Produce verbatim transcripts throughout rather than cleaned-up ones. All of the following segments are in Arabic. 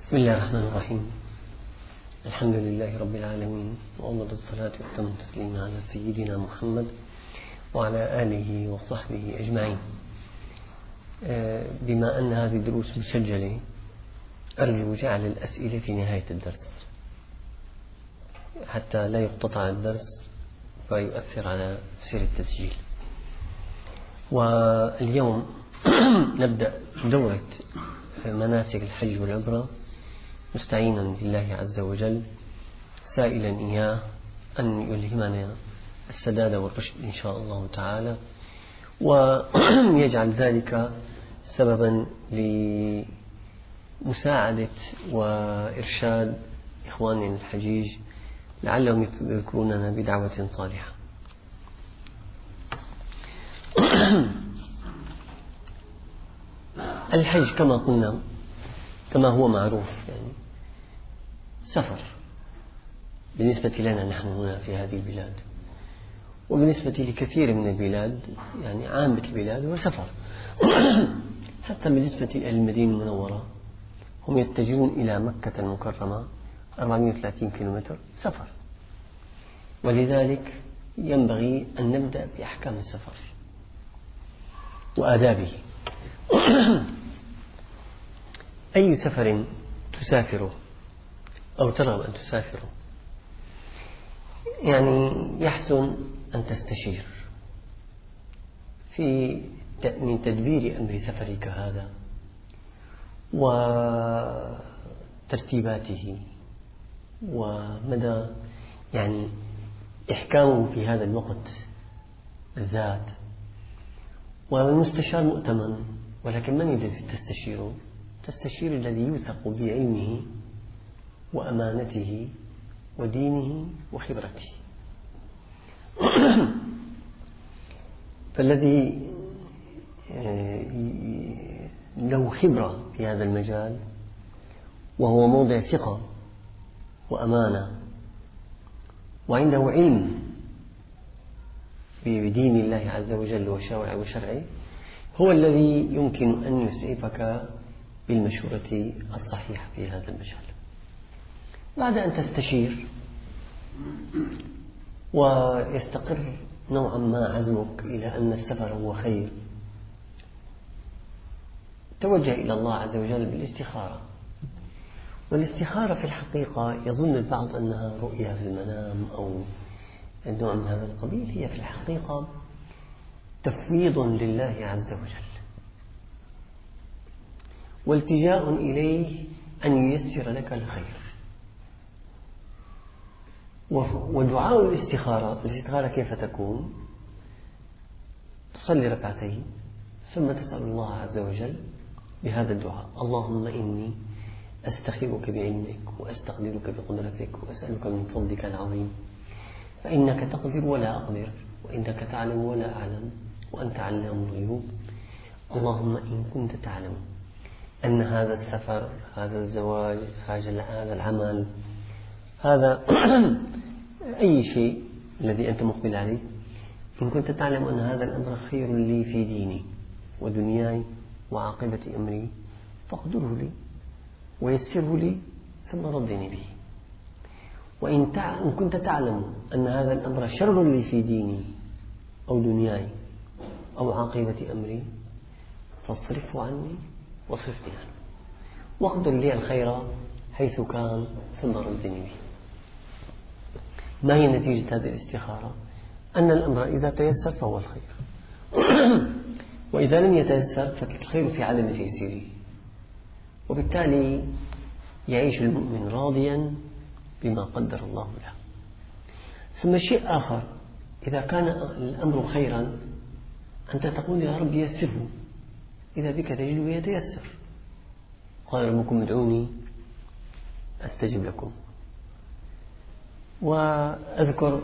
بسم الله الرحمن الرحيم. الحمد لله رب العالمين، وأفضل الصلاة والتم التسليم على سيدنا محمد وعلى آله وصحبه أجمعين. بما أن هذه الدروس مسجلة، أرجو جعل الأسئلة في نهاية الدرس حتى لا يقتطع الدرس فيؤثر على سير التسجيل. واليوم نبدأ دورة مناسك الحج والعمرة مستعينا بالله عز وجل، سائلا إياه أن يلهمنا السداد والرشد إن شاء الله تعالى، ويجعل ذلك سببا لمساعدة وإرشاد إخواننا الحجيج لعلهم يذكروننا بدعوة صالحة. الحج كما قلنا كما هو معروف يعني سفر بالنسبة لنا نحن هنا في هذه البلاد، وبالنسبة لكثير من البلاد يعني عامة البلاد هو سفر. حتى بالنسبة إلى المدينة المنورة هم يتجهون إلى مكة المكرمة أربعمائة وثلاثين كيلومتر سفر، ولذلك ينبغي أن نبدأ بأحكام السفر وآدابه. أي سفر تسافره أو ترغب أن تسافره يعني يحسن أن تستشير في من تدبير أمر سفرك هذا وترتيباته ومدى يعني إحكامه في هذا الوقت بالذات. والمستشار مؤتمن، ولكن من الذي تستشيره؟ تستشير الذي يوثق بعلمه وأمانته ودينه وخبرته. فالذي له خبرة في هذا المجال وهو موضع ثقة وأمانة وعنده علم بدين الله عز وجل وشرعه هو الذي يمكن أن يسعفك بالمشورة الصحيحة في هذا المجال. بعد أن تستشير ويستقر نوعا ما عزمك إلى أن السفر هو خير، توجه إلى الله عز وجل بالاستخارة. والاستخارة في الحقيقة يظن البعض أنها رؤية في المنام أو نوع من هذا القبيل، هي في الحقيقة تفويض لله عز وجل والتجاء إليه أن ييسر لك الخير. ودعاء الاستخارة الاستخارة كيف تكون؟ تصلي ركعتين ثم تسأل الله عز وجل بهذا الدعاء: اللهم إني أستخيرك بعلمك وأستقدرك بقدرتك وأسألك من فضلك العظيم، فإنك تقدر ولا أقدر، وإنك تعلم ولا أعلم، وأنت علام الغيوب. اللهم إن كنت تعلم أن هذا السفر، هذا الزواج، هذا العمل، هذا أي شيء الذي أنت مقبل عليه، إن كنت تعلم أن هذا الأمر خير لي في ديني ودنياي وعاقبة أمري فاقدره لي ويسره لي ثم ردني به. وإن كنت تعلم أن هذا الأمر شر لي في ديني أو دنياي أو عاقبة أمري فاصرفه عني واصرفني عنه واقدر لي الخير حيث كان ثم ردني به. ما هي نتيجة هذه الاستخارة؟ أن الأمر إذا تيسر فهو الخير، وإذا لم يتيسر فالخير في عدم تيسيره، وبالتالي يعيش المؤمن راضيا بما قدر الله له. ثم شيء آخر، إذا كان الأمر خيرا أنت تقول يا رب يسره، إذا بك تجده يتيسر. قال ربكم ادعوني أستجب لكم. وأذكر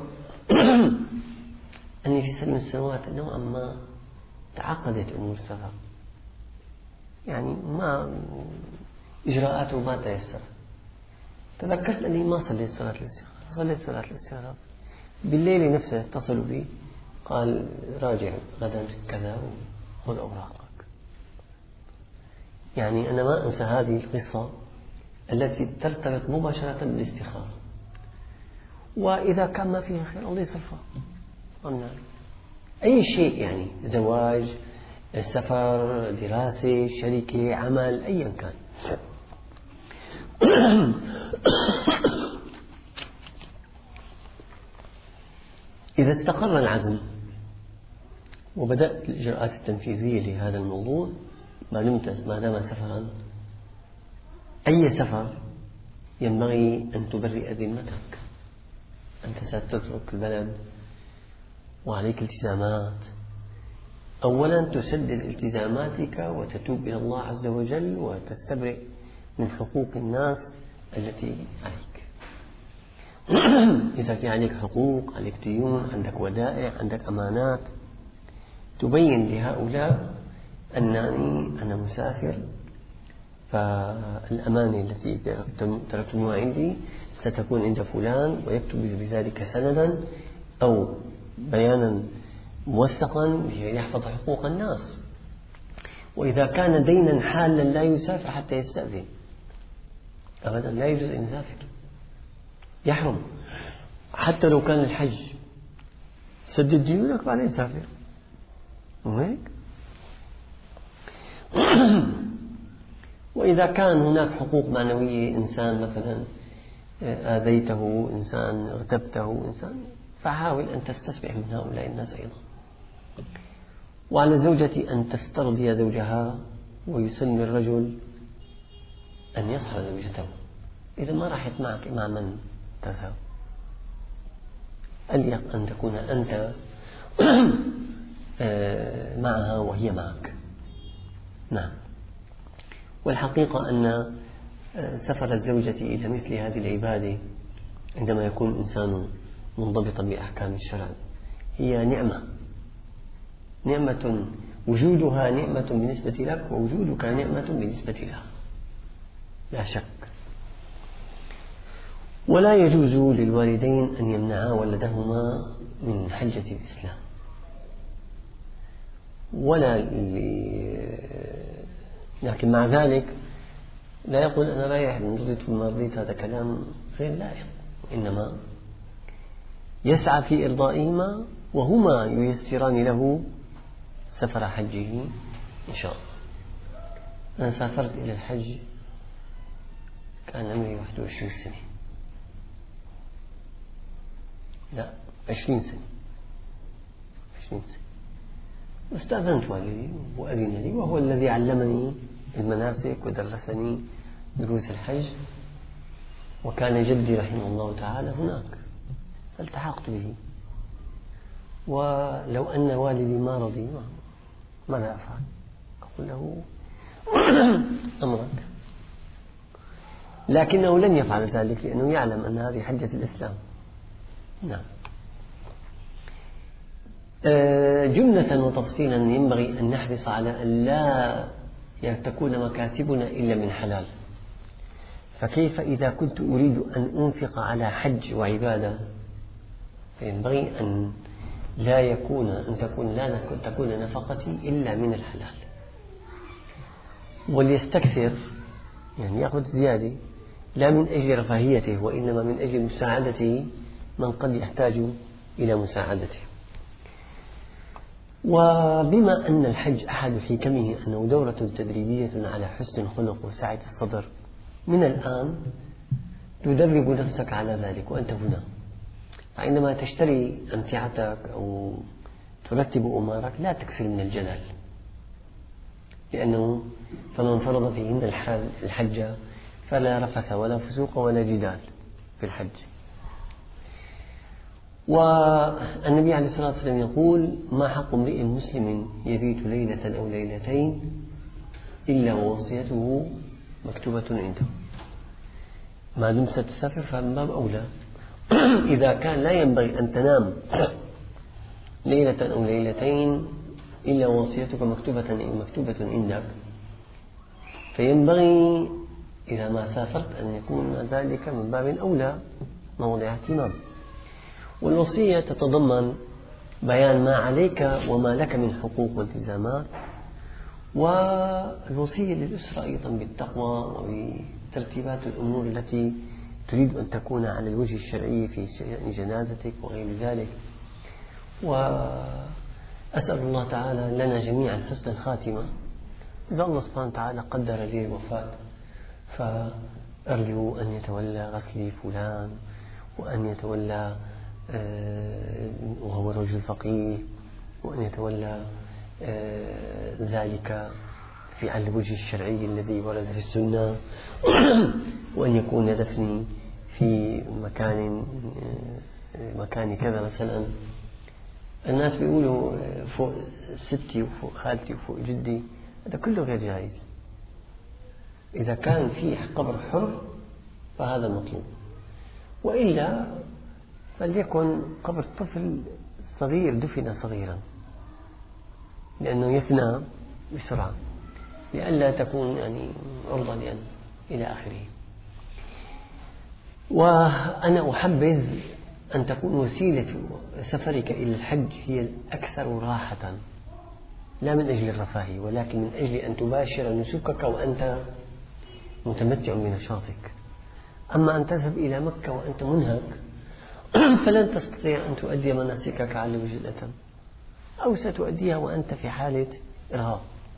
أني في سنة من السنوات نوعا ما تعقدت أمور السفر، يعني ما إجراءاته ما تيسر. تذكرت أني ما صليت صلاة الاستخارة، صليت صلاة الاستخارة بالليل نفسه اتصلوا بي قال راجع غدا كذا وخذ أوراقك. يعني أنا ما أنسى هذه القصة التي ترتبط مباشرة بالاستخارة، وإذا كان ما فيها خير الله يصرفها. أي شيء يعني، زواج، سفر، دراسة، شركة، عمل، أيا كان. إذا استقر العزم وبدأت الإجراءات التنفيذية لهذا الموضوع، ما دمت ما دام سفرا، أي سفر ينبغي أن تبرئ ذمتك. أنت ستترك البلد وعليك التزامات، أولا تسدد التزاماتك وتتوب إلى الله عز وجل وتستبرئ من حقوق الناس التي عليك. إذا في عليك حقوق، عليك ديون، عندك ودائع، عندك أمانات، تبين لهؤلاء أنني أنا مسافر، فالأمانة التي تركتموها عندي ستكون عند فلان، ويكتب بذلك سندا أو بيانا موثقا ليحفظ حقوق الناس. وإذا كان دينا حالا لا يسافر حتى يستأذن أبدا، لا يجوز أن يسافر، يحرم. حتى لو كان الحج، سدد ديونك بعدين سافر، وهيك. وإذا كان هناك حقوق معنوية، إنسان مثلا آذيته، إنسان اغتبته، إنسان، فحاول أن تستسمح من هؤلاء الناس أيضا. وعلى الزوجة أن تسترضي زوجها، ويسمي الرجل أن يصحب زوجته. إذا ما راحت معك مع من تذهب، أليق أن تكون أنت معها وهي معك. نعم. والحقيقة أن سفر الزوجة إلى مثل هذه العبادة عندما يكون الإنسان منضبطا بأحكام الشرع هي نعمة، نعمة وجودها نعمة بالنسبة لك، ووجودك نعمة بالنسبة لها، لا شك. ولا يجوز للوالدين أن يمنعا ولدهما من حجة الإسلام، ولا لكن مع ذلك لا يقول أنا رايح من رضيت وما رضيت، هذا كلام غير لائق. إنما يسعى في إرضائهما، وهما ييسران له سفر حجه إن شاء الله. أنا سافرت إلى الحج كان عمري واحد وعشرين سنة، لا عشرين سنة، عشرين سنة. واستأذنت والدي وأذن لي، وهو الذي علمني المناسك ودرسني دروس الحج، وكان جدي رحمه الله تعالى هناك، فالتحقت به. ولو أن والدي ما رضي ماذا أفعل؟ أقول له أمرك، لكنه لن يفعل ذلك لأنه يعلم أن هذه حجة الإسلام. نعم. جملة وتفصيلا ينبغي أن نحرص على أن لا تكون مكاسبنا إلا من حلال. فكيف إذا كنت أريد أن أنفق على حج وعبادة، فينبغي أن لا يكون أن تكون لا تكون نفقتي إلا من الحلال. وليستكثر، يعني يأخذ زيادة، لا من أجل رفاهيته وإنما من أجل مساعدته من قد يحتاج إلى مساعدته. وبما أن الحج أحد حكمه أنه دورة تدريبية على حسن الخلق وسعة الصدر، من الآن تدرب نفسك على ذلك وأنت هنا. فعندما تشتري أمتعتك أو ترتب أمورك لا تكثر من الجدل، لأنه فمن فرض فيهن الحج فلا رفث ولا فسوق ولا جدال في الحج. والنبي عليه الصلاة والسلام يقول: ما حق امرئ مسلم يبيت ليلة أو ليلتين إلا ووصيته مكتوبة عنده. ما دمت تسافر فمن باب أولى. إذا كان لا ينبغي أن تنام ليلة أو ليلتين إلا وصيتك مكتوبة مكتوبة عندك، فينبغي إذا ما سافرت أن يكون ذلك من باب أولى موضع اهتمام. والوصية تتضمن بيان ما عليك وما لك من حقوق والتزامات، والوصية للأسرة أيضا بالتقوى وبترتيبات الأمور التي تريد أن تكون على الوجه الشرعي في شأن جنازتك وغير ذلك. وأسأل الله تعالى لنا جميعا حسن الخاتمة. إذا الله سبحانه وتعالى قدر لي الوفاة فأرجو أن يتولى غسلي فلان، وأن يتولى وهو رجل فقيه، وأن يتولى ذلك في على الوجه الشرعي الذي ورد في السنة، وأن يكون دفني في مكان مكان كذا مثلا. الناس بيقولوا فوق ستي وفوق خالتي وفوق جدي، هذا كله غير جائز. إذا كان في قبر حر فهذا مطلوب، وإلا فليكن قبر طفل صغير دفن صغيرا، لأنه يفنى بسرعة لئلا تكون يعني عرضة لأن إلى آخره. وأنا أحبذ أن تكون وسيلة سفرك إلى الحج هي الأكثر راحة، لا من أجل الرفاهية، ولكن من أجل أن تباشر نسكك وأنت متمتع بنشاطك. أما أن تذهب إلى مكة وأنت منهك فلن تستطيع أن تؤدي مناسكك على وجه الأتم، أو ستؤديها وأنت في حالة إرهاق.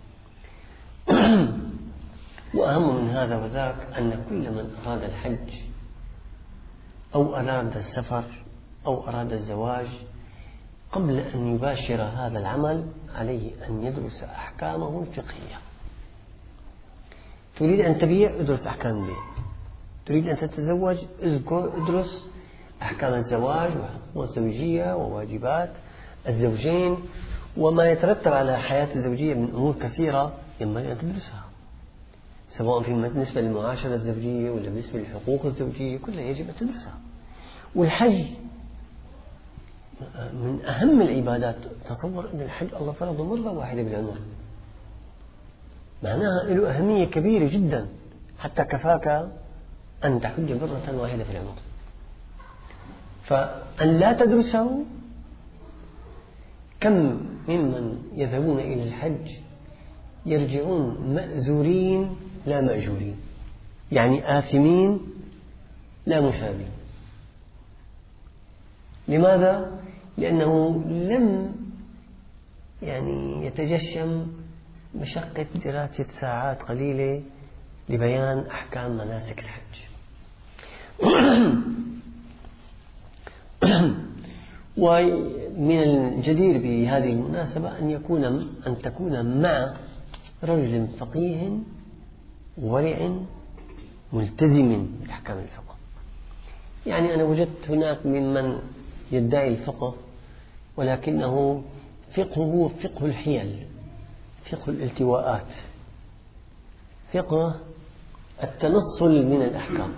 وأهم من هذا وذاك أن كل من أراد الحج أو أراد السفر أو أراد الزواج قبل أن يباشر هذا العمل عليه أن يدرس أحكامه الفقهية. تريد أن تبيع، ادرس أحكام البيع. تريد أن تتزوج، ادرس أحكام الزواج وحقوق الزوجية وواجبات الزوجين وما يترتب على حياة الزوجية من أمور كثيرة ينبغي أن تدرسها، سواء بالنسبة للمعاشرة الزوجية ولا بالنسبة للحقوق الزوجية، كلها يجب أن تدرسها. والحج من أهم العبادات. تصور أن الحج الله فرضه مرة واحدة بالعمر، معناها له أهمية كبيرة جدا، حتى كفاك أن تحج مرة واحدة في العمر. فأن لا تدرسه، كم ممن يذهبون إلى الحج يرجعون مأزورين لا مأجورين، يعني آثمين لا مثابين. لماذا؟ لأنه لم يعني يتجشم مشقة دراسة ساعات قليلة لبيان أحكام مناسك الحج. ومن الجدير بهذه المناسبة أن يكون أن تكون مع رجل فقيه ورع ملتزم بأحكام الفقه. يعني أنا وجدت هناك ممن يدعي الفقه ولكنه فقهه فقه الحيل، فقه الالتواءات، فقه التنصل من الأحكام،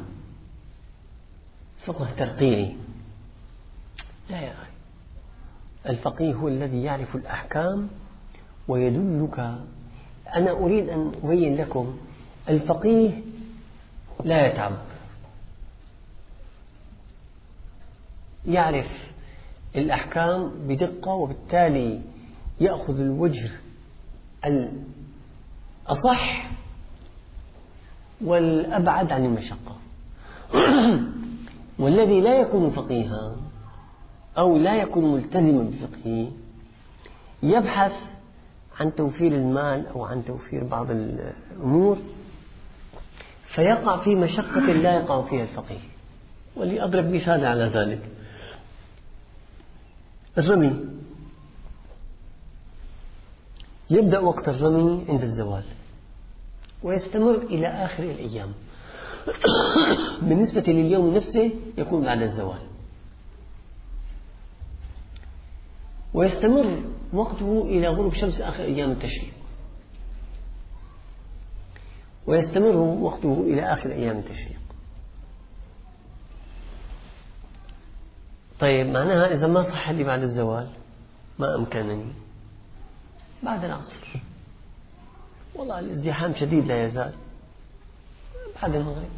فقه ترقيعي. لا يا أخي، الفقيه هو الذي يعرف الأحكام ويدلك. أنا أريد أن أبين لكم الفقيه لا يتعب، يعرف الأحكام بدقة، وبالتالي يأخذ الوجه الأصح والأبعد عن المشقة. والذي لا يكون فقيها أو لا يكون ملتزما بفقهه يبحث عن توفير المال أو عن توفير بعض الأمور، فيقع في مشقة لا يقع فيها الفقيه. ولأضرب مثال على ذلك، الرمي. يبدأ وقت الرمي عند الزوال ويستمر إلى آخر الأيام. بالنسبة لليوم نفسه يكون بعد الزوال، ويستمر وقته إلى غروب شمس آخر أيام التشريق، ويستمر وقته إلى آخر أيام التشريق. طيب معناها إذا ما صح لي بعد الزوال ما أمكنني بعد العصر، والله الازدحام شديد لا يزال، بعد المغرب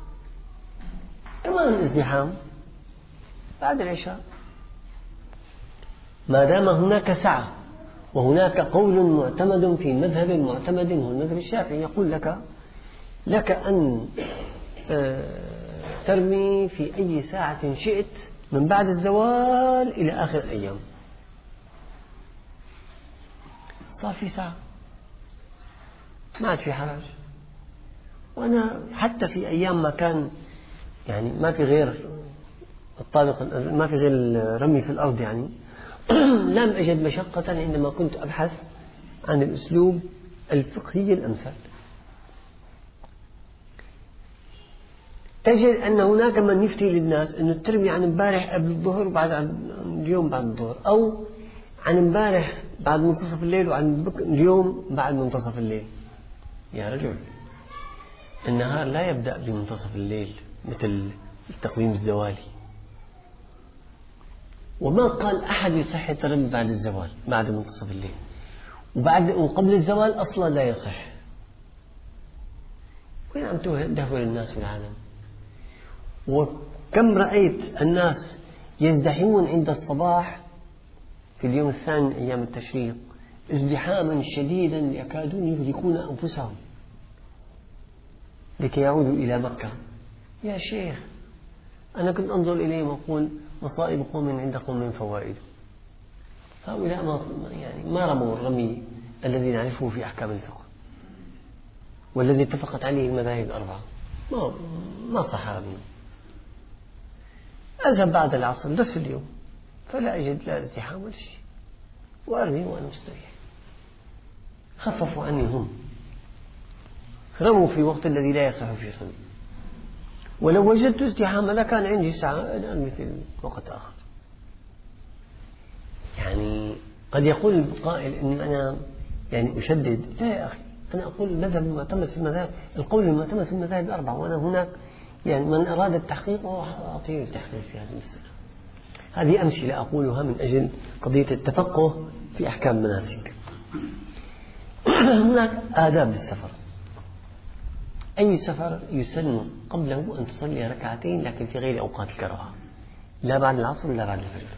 كمان الازدحام، بعد العشاء، ما دام هناك سعة وهناك قول معتمد في مذهب معتمد هو المذهب الشافعي، يقول لك لك أن ترمي في أي ساعة شئت من بعد الزوال إلى آخر الأيام. صار في ساعة ما عاد في حرج. وأنا حتى في أيام ما كان يعني ما في غير الطابق، ما في غير الرمي في الأرض، يعني لم أجد مشقة عندما كنت أبحث عن الأسلوب الفقهي الأمثل. تجد أن هناك من يفتي للناس أنه ترمي عن امبارح قبل الظهر وبعد اليوم بعد الظهر، أو عن امبارح بعد منتصف الليل وعن اليوم بعد منتصف الليل. يا رجل، النهار لا يبدأ بمنتصف الليل مثل التقويم الزوالي، وما قال أحد يصح الترمي بعد الزوال بعد منتصف الليل، وبعد وقبل الزوال أصلا لا يصح. وين عم تدهور الناس في العالم؟ وكم رأيت الناس يزدحمون عند الصباح في اليوم الثاني من أيام التشريق ازدحاما شديدا يكادون يهلكون أنفسهم لكي يعودوا إلى مكة. يا شيخ، أنا كنت أنظر إليهم وأقول مصائب قوم عند قوم فوائد. هؤلاء ما يعني ما رموا الرمي الذي نعرفه في أحكام الفقه والذي اتفقت عليه المذاهب الأربعة، ما ما صح رميه. أذهب بعد العصر نفس اليوم فلا أجد لا ازدحام ولا شيء، وأرمي وأنا مستريح. خففوا عني هم، رموا في وقت الذي لا يصح فيه الرمي. ولو وجدت ازدحاما لكان عندي ساعة أرمي في وقت آخر. يعني قد يقول القائل إن أنا يعني أشدد. لا يا أخي، أنا أقول المذهب المعتمد في المذاهب، القول المعتمد في المذاهب الأربعة، وأنا هناك يعني من أراد التحقيق أعطيه التحقيق في هذه المسألة. هذه أمثلة أقولها من أجل قضية التفقه في أحكام المناسك. هناك آداب السفر. أي سفر يسن قبله أن تصلي ركعتين لكن في غير أوقات الكراهة، لا بعد العصر ولا بعد الفجر.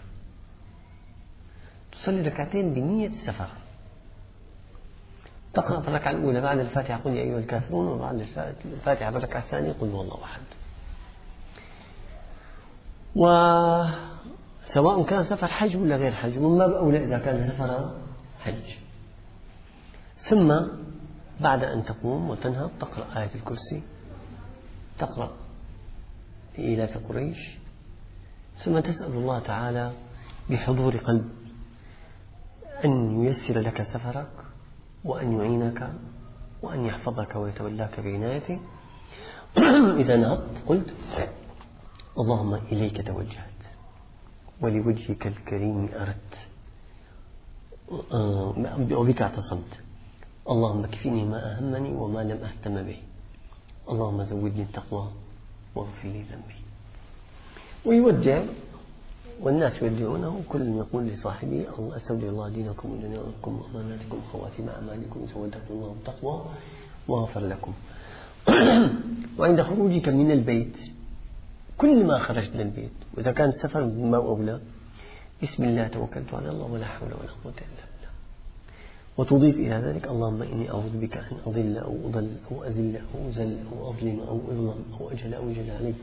تصلي ركعتين بنية السفر، تقرأ في الركعة الأولى بعد الفاتحة قل يا أيها الكافرون، وبعد الفاتحة في الركعة الثانية قل هو الله أحد. وسواء كان سفر حج ولا غير حج، من باب أولى إذا كان سفر حج. ثم بعد أن تقوم وتنهض تقرأ آية الكرسي، تقرأ لإيلاف قريش، ثم تسأل الله تعالى بحضور قلب أن ييسر لك سفرك وأن يعينك وأن يحفظك ويتولاك بعنايته. إذا نهضت قلت اللهم إليك توجهت ولوجهك الكريم أردت وبك اعتصمت، اللهم اكفني ما أهمني وما لم أهتم به، اللهم زودني التقوى واغفر لي ذنبي. ويودع، والناس يودعونه، كل يقول لصاحبه الله أستودع الله دينكم ودنياكم وأماناتكم وخواتم أعمالكم زودكم الله التقوى وغفر لكم. وعند خروجك من البيت كل ما خرجت من البيت، وإذا كان السفر ما أولى، بسم الله توكلت على الله ولا حول ولا قوة إلا بالله. وتضيف إلى ذلك اللهم إني أعوذ بك أن أضل أو أضل أو أذل أو أزل أو أظلم أو أظلم أو أجهل أو أجهل عليك.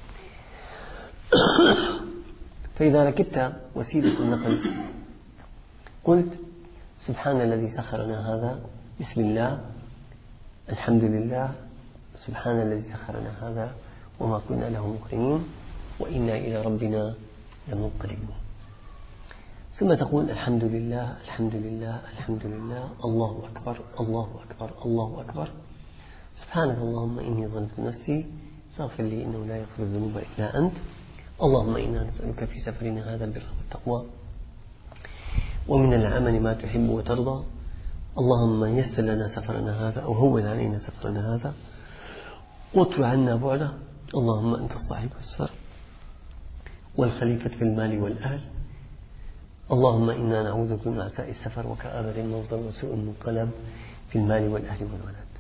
فإذا ركبت وسيلة النقل قلت سبحان الذي سخرنا هذا، بسم الله، الحمد لله، سبحان الذي سخرنا هذا وما كنا له مقرنين وإنا إلى ربنا لمنقلبون. ثم تقول الحمد لله الحمد لله الحمد لله، الله أكبر الله أكبر الله أكبر، سبحانك اللهم إني ظلمت نفسي فاغفر لي إنه لا يغفر الذنوب إلا أنت، اللهم إنا نسألك في سفرنا هذا البر والتقوى ومن العمل ما تحب وترضى، اللهم يسر لنا سفرنا هذا أو هون علينا سفرنا هذا واطوي عنا بعده، اللهم أنت الصاحب السفر والخليفة في المال والأهل، اللهم إنا نعوذ بك من عساء السفر وكآبة المنظر وسوء المنقلب في المال والأهل والولد.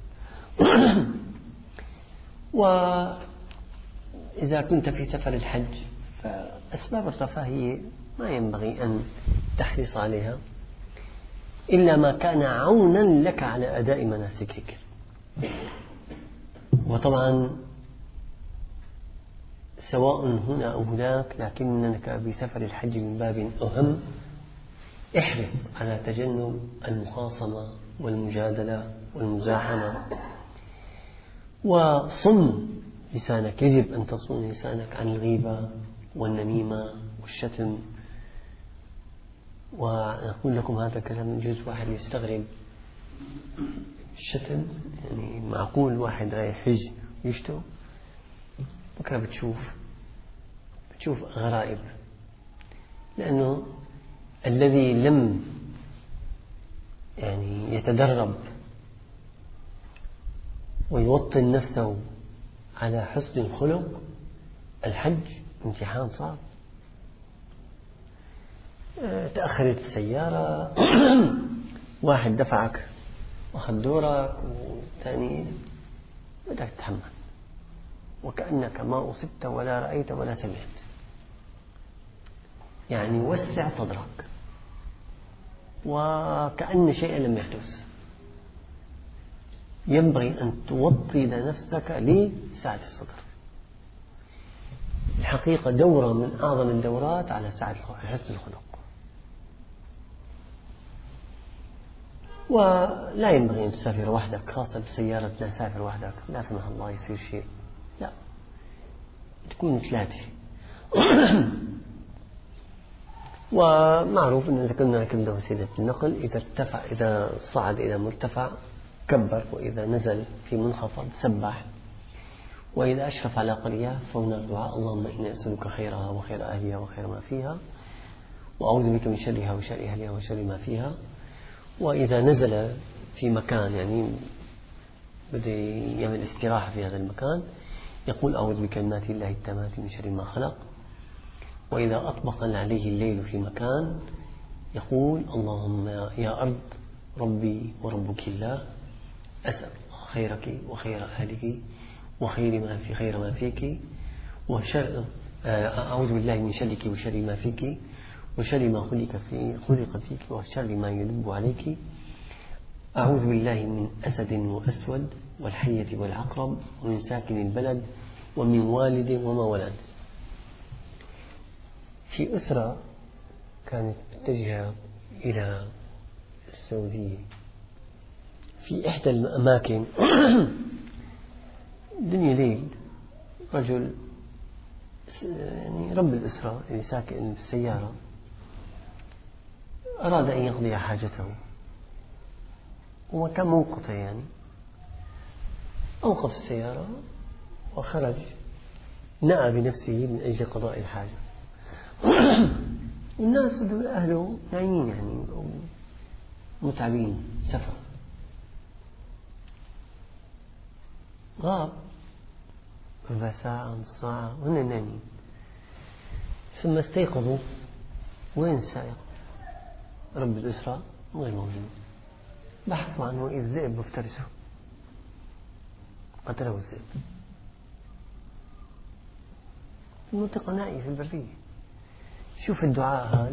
وإذا كنت في سفر الحج فأسباب الرفاهية ما ينبغي أن تحرص عليها، إلا ما كان عونا لك على أداء مناسكك. وطبعا سواء هنا أو هناك، لكنك بسفر الحج من باب أهم، احرص على تجنب المخاصمة والمجادلة والمزاحمة، وصن لسانك. يجب أن تصون لسانك عن الغيبة والنميمة والشتم. وأقول لكم هذا الكلام يجوز واحد يستغرب، الشتم يعني معقول واحد رايح حج ويشتم؟ بكرة بتشوف بتشوف غرائب، لأنه الذي لم يعني يتدرب ويوطن نفسه على حسن الخلق، الحج امتحان صعب. تأخرت السيارة، واحد دفعك وأخذ دورك، وثاني بدك تتحمل وكأنك ما أصبت ولا رأيت ولا سمعت. يعني وسع صدرك وكأن شيئا لم يحدث. ينبغي أن توطن نفسك لسعة الصدر. الحقيقة دورة من أعظم الدورات على سعة حسن الخلق. ولا ينبغي أن تسافر وحدك، خاصة بالسيارة لا تسافر وحدك، لا سمح الله يصير شيء، لا، تكون ثلاثة. ومعروف أن إذا كنا ركبنا وسيلة النقل، إذا ارتفع إذا صعد إلى مرتفع كبر، وإذا نزل في منخفض سبح، وإذا أشرف على قرية فهناك دعاء اللهم إني أسألك خيرها وخير أهلها وخير ما فيها، وأعوذ بك من شرها وشر أهلها وشر ما فيها. وإذا نزل في مكان يعني بده يعمل استراحة في هذا المكان، يقول أعوذ بكلمات الله التامات من شر ما خلق. وإذا أطبق عليه الليل في مكان، يقول اللهم يا أرض ربي وربك الله، أسأل خيرك وخير أهلك وخير ما في خير ما فيك، وشر أعوذ بالله من شرك وشر ما فيك وشر ما خلق فيه خلق فيك وشر ما يدب عليك. أعوذ بالله من أسد وأسود والحية والعقرب ومن ساكن البلد ومن والد وما ولد. في أسرة كانت متجهة إلى السعودية، في إحدى الأماكن دنيا ليل، رجل يعني رب الأسرة اللي ساكن في السيارة أراد أن يقضي حاجته، وكان منقطع يعني، أوقف السيارة وخرج، نأى بنفسه من أجل قضاء الحاجة. الناس أهله نايمين يعني متعبين سفر، غاب ربع ساعة نص ساعة وهن نايمين، ثم استيقظوا، وين السائق؟ رب الأسرة غير موجود. بحثوا عنه إذ الذئب مفترسه، قتله الذئب. المنطقة نائية في البرية. شوف الدعاء هذا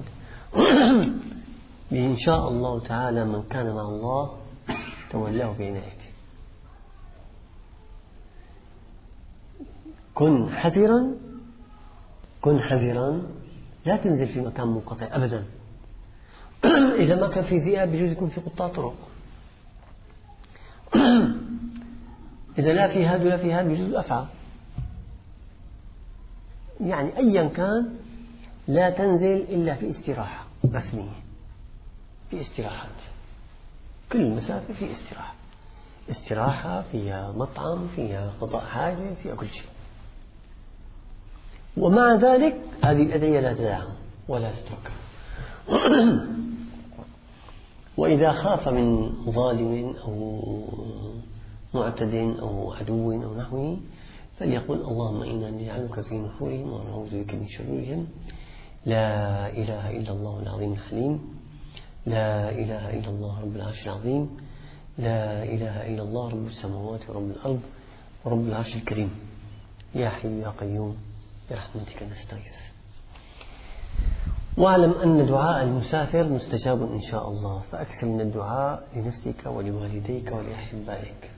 إن شاء الله تعالى من كان مع الله تولاه بعنايته. كن حذرا كن حذرا لا تنزل في مكان منقطع أبدا. إذا ما كان في ذئاب بيجوز يكون في قطاع طرق. إذا لا في هذا ولا في هذا بيجوز أفعى. يعني أيا كان لا تنزل إلا في استراحة رسمية، في استراحات، كل مسافة في استراحة، استراحة فيها مطعم، فيها قضاء حاجة، فيها كل شيء. ومع ذلك هذه الأدعية لا تدعم ولا تترك. وإذا خاف من ظالم أو معتد أو عدو أو نحوه فليقول اللهم إنا نجعلك في نحورهم ونعوذ بك من شرورهم. لا إله إلا الله العظيم الحليم، لا إله إلا الله رب العرش العظيم، لا إله إلا الله رب السماوات ورب الأرض ورب العرش الكريم، يا حي يا قيوم برحمتك نستغيث. واعلم أن دعاء المسافر مستجاب إن شاء الله، فأكثر من الدعاء لنفسك ولوالديك ولأحبائك.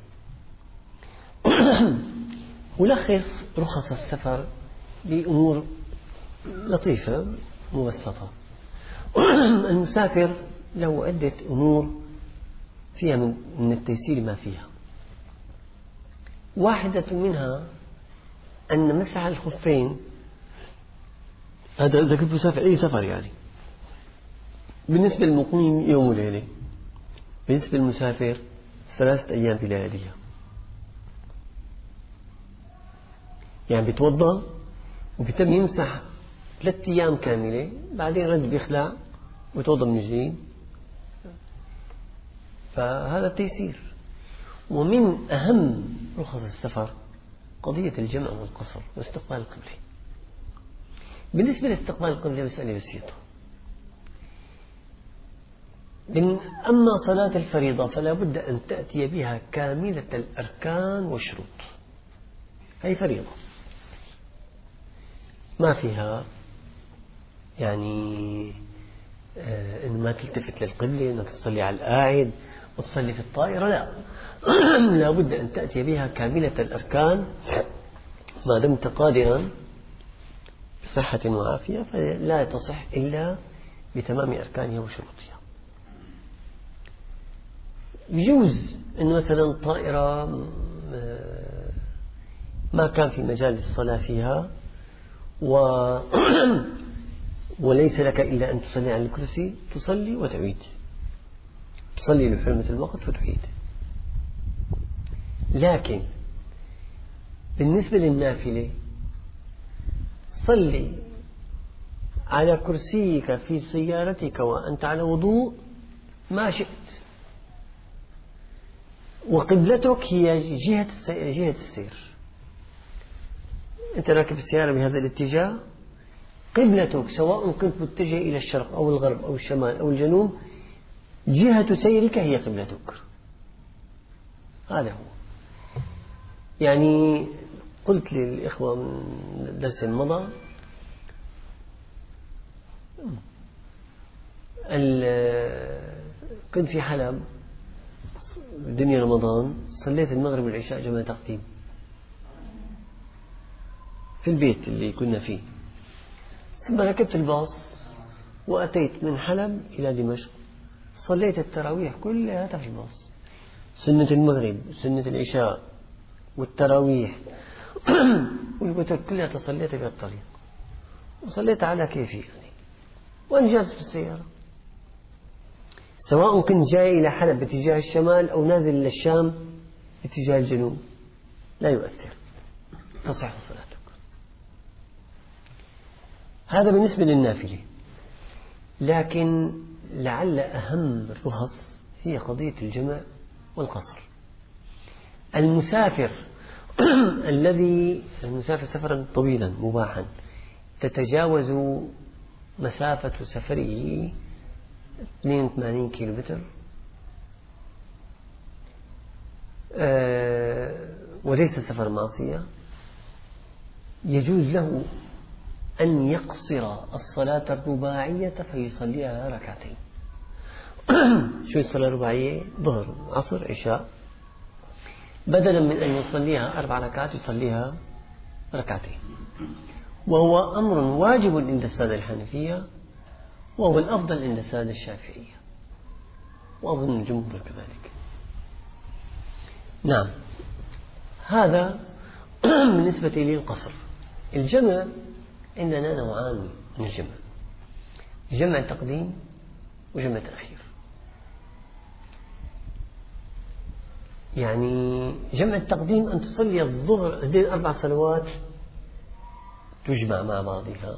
ألخص رخص السفر بأمور لطيفة مبسطة. المسافر له عدة أمور فيها من التيسير ما فيها. واحدة منها أن مسح الخفين، هذا إذا كنت مسافر أي سفر يعني، بالنسبة للمقيم يوم وليلة، بالنسبة للمسافر ثلاثة أيام بلياليها. يعني بيتوضأ وبيتم يمسح ثلاثة أيام كاملة، بعدين رد بيخلع ويتوضأ من جديد. فهذا التيسير. ومن أهم رخص السفر قضية الجمع والقصر واستقبال القبلة. بالنسبة لاستقبال القبلة مسألة بسيطة. أما صلاة الفريضة فلا بد أن تأتي بها كاملة الأركان والشروط. هي فريضة ما فيها يعني آه إن ما تلتفت للقبلة، إنك تصلي على القاعد وتصلي في الطائرة، لا. لا بد أن تأتي بها كاملة الأركان ما دمت قادرا بصحة وعافية، فلا تصح إلا بتمام أركانها وشروطها. يجوز أن مثلا طائرة ما كان في مجال الصلاة فيها و وليس لك إلا أن تصلي على الكرسي، تصلي وتعيد، تصلي لحرمة الوقت وتعيد. لكن بالنسبة للنافلة صلي على كرسيك في سيارتك وأنت على وضوء ما شئت، وقبلتك هي جهة جهة السير. أنت راكب السيارة بهذا الاتجاه، قبلتك سواء كنت متجه إلى الشرق أو الغرب أو الشمال أو الجنوب، جهة سيرك هي قبلتك. هذا هو. يعني قلت للإخوة من الدرس المضى كنت في حلب الدنيا رمضان، صليت المغرب والعشاء جمع تقديم في البيت اللي كنا فيه. ثم ركبت الباص وأتيت من حلب إلى دمشق، صليت التراويح كلها في الباص، سنة المغرب سنة العشاء والتراويح والوتر كلها تصليتها في الطريق، وصليت على كيفي يعني وأنا جالس في السيارة، سواء كنت جاي إلى حلب باتجاه الشمال أو نازل إلى الشام باتجاه الجنوب، لا يؤثر، تصح صلاتك. هذا بالنسبة للنافلة. لكن لعل أهم الرخص هي قضية الجمع والقصر. المسافر الذي المسافر سفرا طويلا مباحا تتجاوز مسافة سفره اثنين وثمانين كيلومتر أه وليس سفر معصية، يجوز له أن يقصر الصلاة الرباعية فيصليها ركعتين. شو الصلاة الرباعية؟ ظهر عصر عشاء، بدلا من أن يصليها أربع ركعات يصليها ركعتين، وهو أمر واجب عند السادة الحنفية، وهو الأفضل عند السادة الشافعية، وأظن الجمهور كذلك. نعم، هذا بالنسبة للقصر. الجمع عندنا نوعان من الجمع: جمع تقديم وجمع تأخير. يعني جمع التقديم أن تصلي الظهر، هذين أربع صلوات تجمع مع بعضها،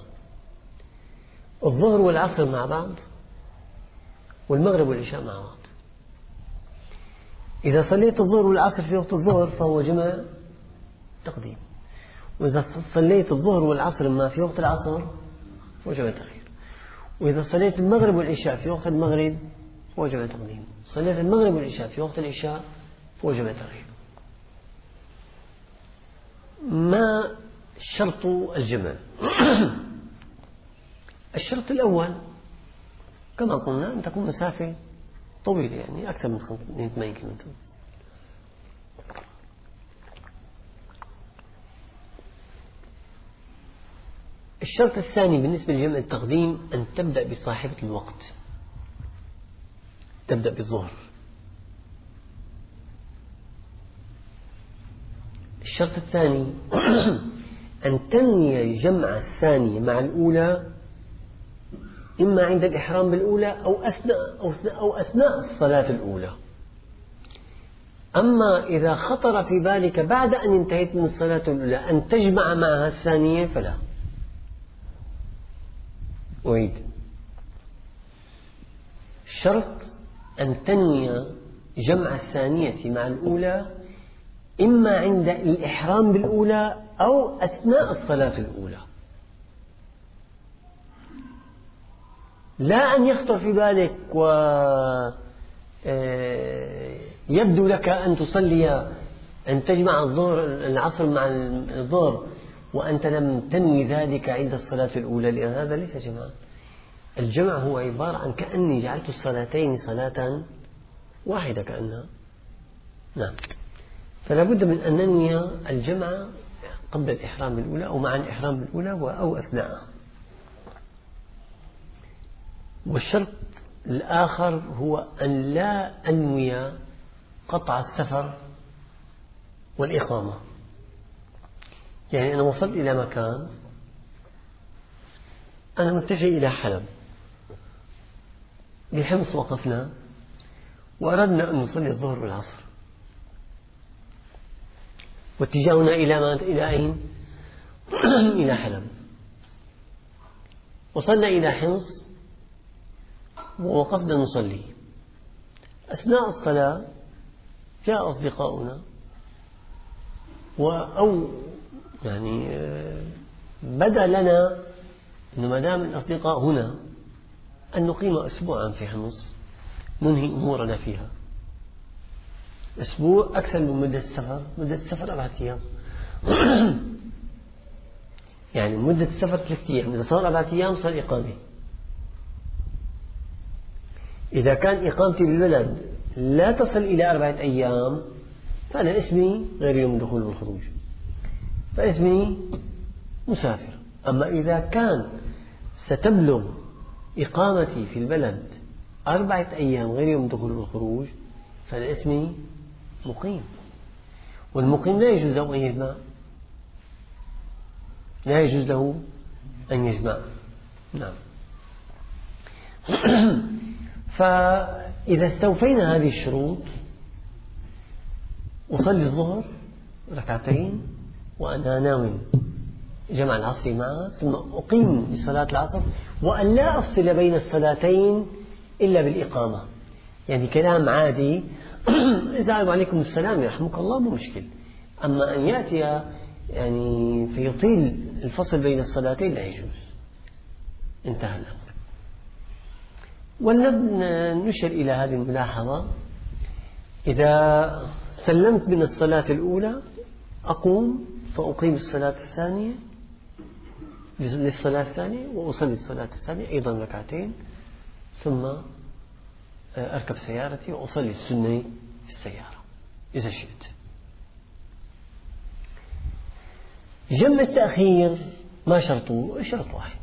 الظهر والعصر مع بعض، والمغرب والعشاء مع بعض. إذا صليت الظهر والعصر في وقت الظهر فهو جمع تقديم، وإذا صليت الظهر والعصر ما في وقت العصر فهو جمع تأخير، وإذا صليت المغرب والعشاء في وقت المغرب فهو جمع تقديم، صليت المغرب والعشاء في وقت العشاء فهو جمع تأخير. ما شرط الجمع؟ الشرط الأول كما قلنا أن تكون مسافة طويلة، يعني أكثر من ثمانية كيلومتر. الشرط الثاني بالنسبة لجمع التقديم أن تبدأ بصاحبة الوقت، تبدأ بالظهر. الشرط الثاني أن تنوي الجمع الثاني مع الأولى إما عند الإحرام بالأولى أو أثناء, أو أثناء, أو أثناء الصلاة الأولى. أما إذا خطر في بالك بعد أن انتهيت من الصلاة الأولى أن تجمع معها الثانية فلا. أعيد: الشرط أن تنوي جمع الثانية مع الأولى إما عند الإحرام بالأولى أو أثناء الصلاة الأولى، لا أن يخطر في بالك ويبدو لك أن تصلي أن تجمع الظهر العصر مع الظهر وأنت لم تنوي ذلك عند الصلاة الأولى، لأن هذا ليس جمعا. الجمع هو عبارة عن كأني جعلت الصلاتين صلاة واحدة كأنها. نعم. فلا بد من أن ننوي الجمع قبل الإحرام بالأولى أو مع الإحرام بالأولى أو أثناءها. والشرط الآخر هو أن لا أنوي قطع السفر والإقامة. يعني أنا وصلت إلى مكان، أنا متجه إلى حلب، بحمص وقفنا وأردنا أن نصلي الظهر والعصر، واتجاهنا إلى ما إلى أين؟ إلى حلب. وصلنا إلى حمص ووقفنا نصلي. أثناء الصلاة جاء أصدقاؤنا أو يعني بدا لنا أنه ما دام الأصدقاء هنا أن نقيم أسبوعا في حمص ننهي أمورنا فيها. أسبوع أكثر من مدة السفر، مدة السفر أربعة أيام. يعني مدة السفر ثلاثة أيام، إذا صار أربعة أيام صار إقامة. إذا كان إقامتي بالبلد لا تصل إلى أربعة أيام فأنا اسمي غير يوم الدخول والخروج، فاسمي مسافر. أما إذا كان ستبلغ إقامتي في البلد أربعة أيام غير يوم الدخول والخروج فأنا اسمي مقيم. والمقيم لا يجوز له أن يجمع، لا يجوز له أن يجمع. نعم. فإذا استوفينا هذه الشروط أصلي الظهر ركعتين وأنا ناوي جمع العصر معها، ثم أقيم لصلاة العصر، وأن لا أفصل بين الصلاتين إلا بالإقامة. يعني كلام عادي إذا عليكم السلام يرحمك الله مو مشكل، أما أن يأتي يعني فيطيل الفصل بين الصلاتين لا يجوز. انتهى الأمر. ولنشر إلى هذه الملاحظة: إذا سلمت من الصلاة الأولى أقوم فأقيم الصلاة الثانية للصلاة الثانية وأصلي الصلاة الثانية أيضا ركعتين، ثم أركب سيارتي وأصلي السنة في السيارة إذا شئت. جمع التأخير ما شرطه؟ شرط واحد،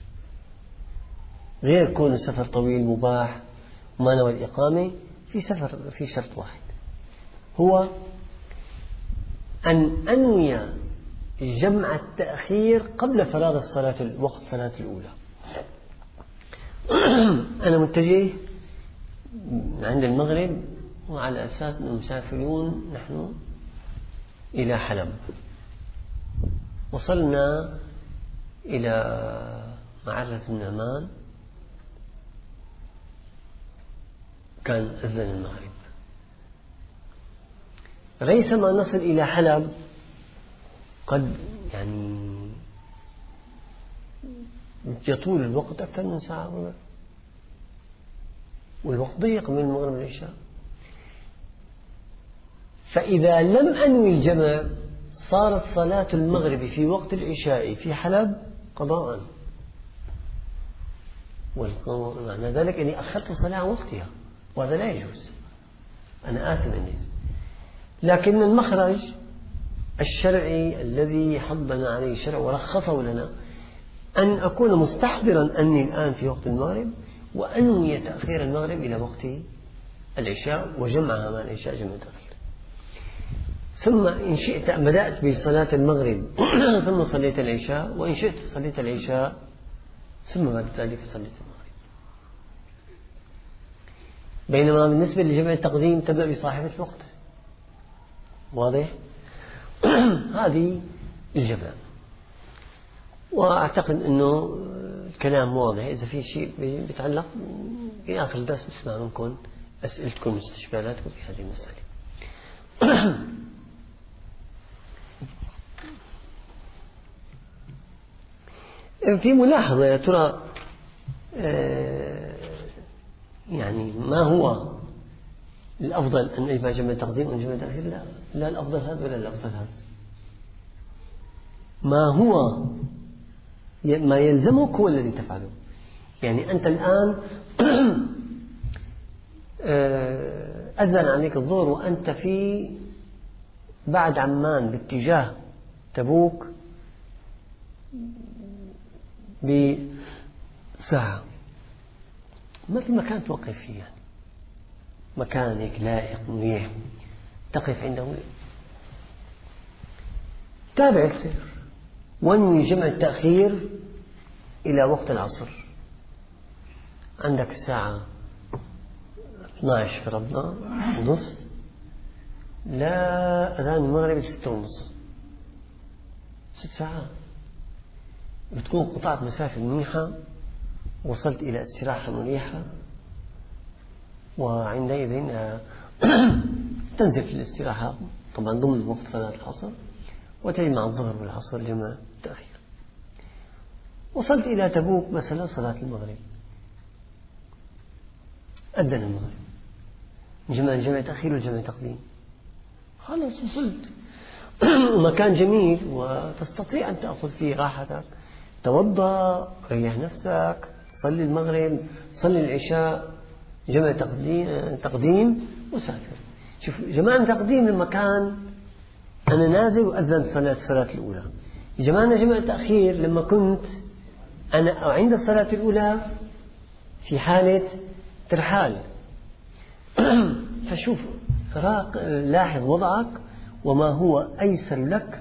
غير كون السفر طويل مباح وما نوى الإقامة، في سفر في شرط واحد، هو أن أنوي جمع التأخير قبل فراغ الصلاة وقت الصلاة الأولى. أنا متجه عند المغرب وعلى أساس أنه مسافرون نحن إلى حلب، وصلنا إلى معرة النعمان كان أذن المغرب. ريثما نصل إلى حلب قد يعني يطول الوقت أكثر من ساعة وربع، والوقت ضيق من المغرب والعشاء. فإذا لم أنوي الجمع صارت صلاة المغرب في وقت العشاء في حلب قضاء، ومعنى ذلك أني أخرت الصلاة عن وقتها، وهذا لا يجوز، أنا آثم أني. لكن المخرج الشرعي الذي حضنا عليه الشرع ورخصه لنا أن أكون مستحضرا أني الآن في وقت المغرب، وأنوي تأخير المغرب إلى وقت العشاء وجمعها مع العشاء جمع تأخير. ثم إن شئت بدأت بصلاة المغرب ثم صليت العشاء، وإن شئت صليت العشاء ثم بعد ذلك صليت المغرب. بينما بالنسبة لجمع التقديم تبدأ بصاحبة الوقت. واضح؟ هذه الجمع. وأعتقد أنه الكلام واضح. إذا في شيء بيتعلق في آخر الدرس نسمع منكم أسئلتكم واستشكالاتكم في هذه المسألة. في ملاحظة يا ترى، يعني ما هو الأفضل أن يجمع جمع تقديم أو جمع تأخير؟ لا، لا الأفضل هذا ولا الأفضل هذا. ما هو ما يلزمك هو الذي تفعله. يعني أنت الآن أذن عليك الظهر وأنت في بعد عمان باتجاه تبوك بساعة، ما في مكان توقف فيه، يعني مكانك لائق مريح تقف عنده، تابع السير وانوي جمع التأخير إلى وقت العصر. عندك الساعة اثني عشر فرضنا ونص، لا أذان المغرب ستة ونص، ست ساعات بتكون قطعت مسافة منيحة، وصلت إلى استراحة مريحة، وعندئذ تنزل في الاستراحة طبعا ضمن وقت صلاة العصر، وتجمع الظهر والعصر جمع تأخير. وصلت إلى تبوك مثلا صلاة المغرب، أذن المغرب، جمع جمع تأخير وجمع تقديم، خلاص وصلت مكان جميل وتستطيع أن تأخذ فيه راحتك، توضأ، ريح نفسك، صلي المغرب، صلي العشاء، جمع تقديم, تقديم وسافر. شوف جمعنا تقديم لما كان أنا نازل وأذن صلاة الصلاة الأولى، جمعنا جمع تأخير لما كنت أنا عند الصلاة الأولى في حالة ترحال. فشوف فراق، لاحظ وضعك وما هو أيسر لك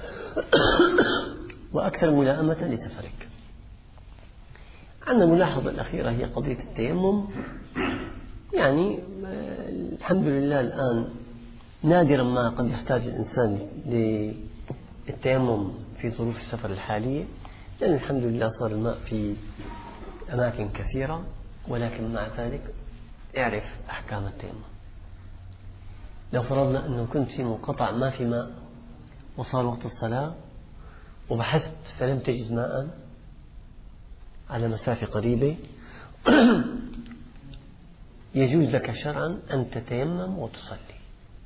وأكثر ملائمة لسفرك. عندنا الملاحظة الأخيرة هي قضية التيمم. يعني الحمد لله الآن نادرا ما قد يحتاج الإنسان للتيمم في ظروف السفر الحالية، لأن الحمد لله صار الماء في أماكن كثيرة، ولكن مع ذلك اعرف أحكام التيمم. لو فرضنا أنه كنت في منقطع ما في ماء وصار وقت الصلاة وبحثت فلم تجد ماء على مسافة قريبة، يجوز لك شرعا أن تتيمم وتصلي.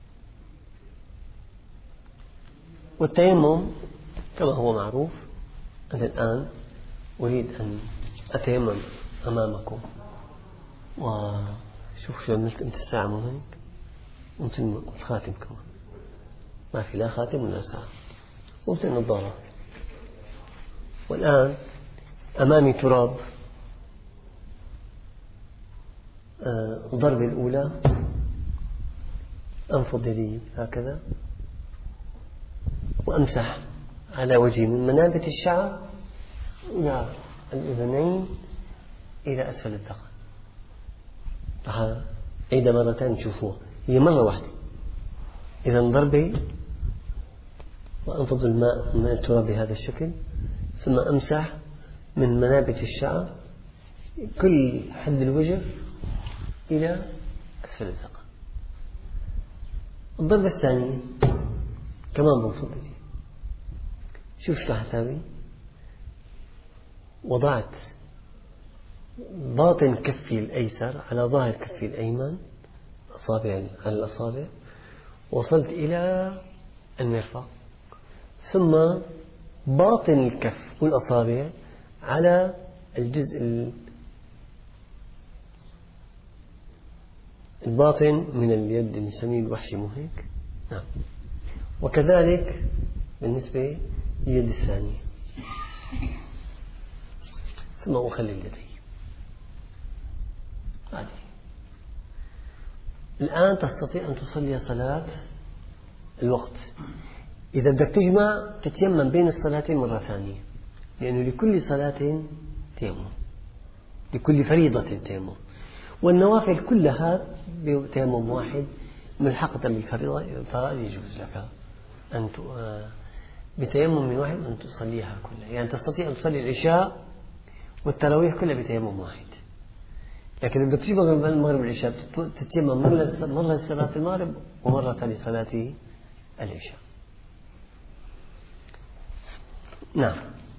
والتيمم كما هو معروف، أنا الآن أريد أن أتيمم أمامكم، وشوف شو عملت أنت الساعة مو هيك، وأنت الخاتم كمان ما في لا خاتم ولا ساعة، وأنت النظارة. والآن أمامي تراب، الضربة الأولى أنفض يدي هكذا وأمسح على وجهي من منابت الشعر إلى الأذنين إلى أسفل الذقن. عيدة مرتين تشوفوها، هي مرة واحدة. إذا ضربة وأنفض الماء من التراب بهذا الشكل، ثم أمسح من منابت الشعر كل حد الوجه إلى أسفل الذقن. الضربة الثانية كمان بنفض يدي. شوف شو حسابي، وضعت باطن كفي الأيسر على ظاهر كفي الأيمن، أصابع على الأصابع، وصلت إلى المرفق، ثم باطن الكف والأصابع على الجزء الباطن من اليد نسميه الوحش، مو هيك؟ نعم. وكذلك بالنسبة لليد الثانية. ثم أخلي اليدين. هذه الآن تستطيع أن تصلي صلاة الوقت. إذا بدك تجمع تتيمم بين الصلاتين مرة ثانية، لأنه لكل صلاة تيمم، لكل فريضة تيمم، والنوافل كلها بتيمم واحد ملحقة بالفريضة، فرائض يجوز لك أن بتيمم واحد أن تصليها كلها. يعني تستطيع أن تصلي العشاء والتراويح كلها بتيمم واحد. لكن إذا بدك تجيب المغرب والعشاء تتيمم مرة لصلاة المغرب ومرة لصلاة العشاء. نعم.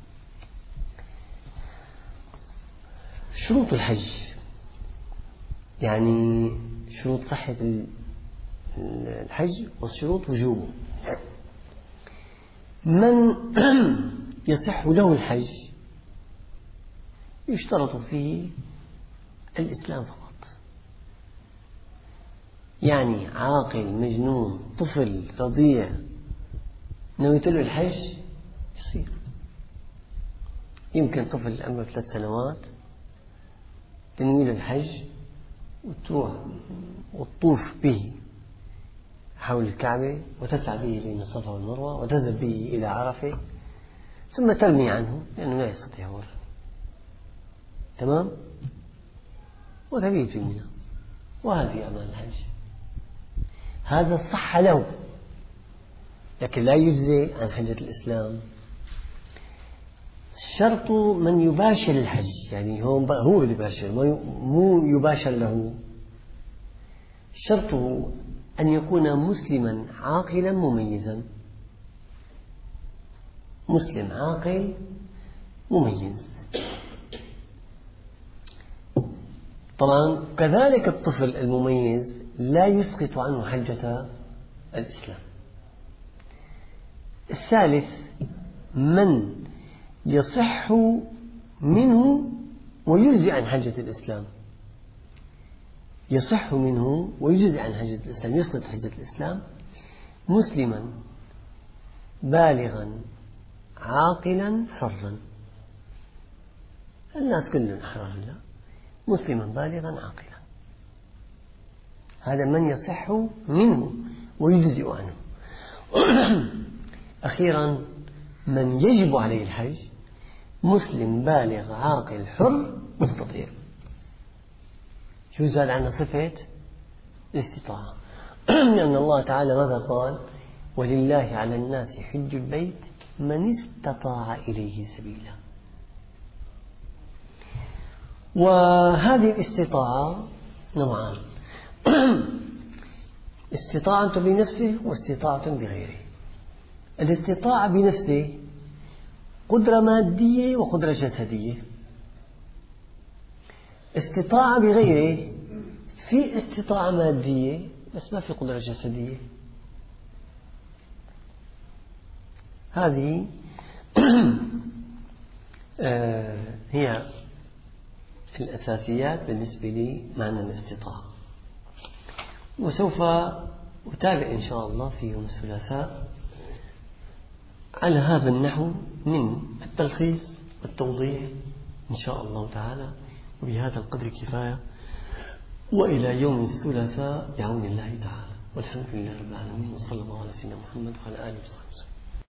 شروط الحج، يعني شروط صحة الحج وشروط وجوبه. من يصح له الحج يشترط فيه الإسلام فقط، يعني عاقل مجنون طفل رضيع نويت له الحج يصير. يمكن طفل عمره ثلاث سنوات تنوي له الحج وتروح وتطوف به حول الكعبة وتسعى به بين الصفا والمروة وتذهب به إلى عرفة ثم ترمي عنه لأنه لا يستطيع ورا. تمام؟ وتبيت منها، وهذه أعمال الحج. هذا صح له، لكن لا يجزي عن حجة الإسلام. شرط من يباشر الحج، يعني هو هو اللي يباشر، مو يباشر له. شرطه أن يكون مسلما عاقلا مميزا. مسلم عاقل مميز. طبعا كذلك الطفل المميز لا يسقط عنه حجة الإسلام. الثالث من يصح منه ويجزي عن حجة الإسلام. يصح منه ويجزي عن حجة الإسلام، يسقط حجة الإسلام. مسلما بالغا عاقلا حرا. الناس كلهم أحرار، لا، مسلما بالغا عاقلا، هذا من يصح منه ويجزئ عنه. أخيرا من يجب عليه الحج مسلم بالغ عاقل حر مستطيع. شو زاد عنا صفة الاستطاعة. لأن الله تعالى ماذا قال؟ ولله على الناس حج البيت من استطاع إليه سبيلا. وهذه الاستطاعة نوعان: استطاعة بنفسه واستطاعة بغيره. الاستطاعة بنفسه قدرة مادية وقدرة جسدية. استطاعة بغيره في استطاعة مادية بس ما في قدرة جسدية. هذه هي الأساسيات بالنسبة لي معنى الاستطاعة. وسوف أتابع إن شاء الله في يوم الثلاثاء على هذا النحو من التلخيص والتوضيح إن شاء الله تعالى. وبهذا القدر كفاية، وإلى يوم الثلاثاء بعون الله تعالى، والحمد لله رب العالمين، وصلى الله على سيدنا محمد وعلى آله وصحبه وسلم.